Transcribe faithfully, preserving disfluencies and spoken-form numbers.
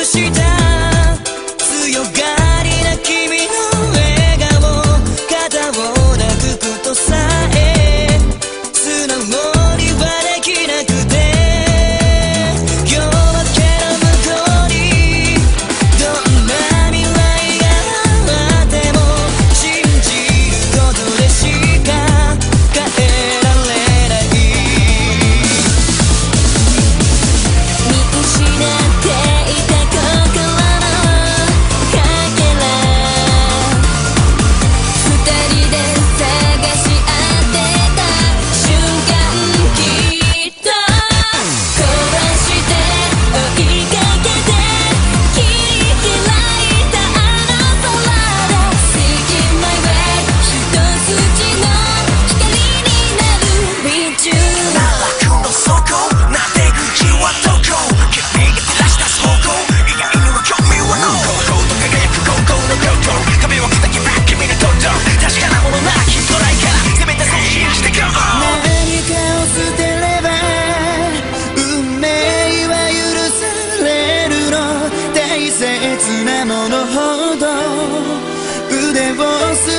した強がりな君の笑顔肩を抱くことさえ素直にはできなくて夜明けの向こうにどんな未来があっても信じることでしか変えられない見失っていた心のかけら二人で探し当てた瞬間きっと壊して追いかけて切り開いたあの空で Seeking my way 一筋の光になる With you 奈落の底な出口はどこ君が照らし出す方向意外には興味は濃厚と輝く高校の高校壁を砕けば君にとんど確かなものならきっとないからせめてそう信じて Go 何かを捨てれば運命は許されるの大切なものほど腕をす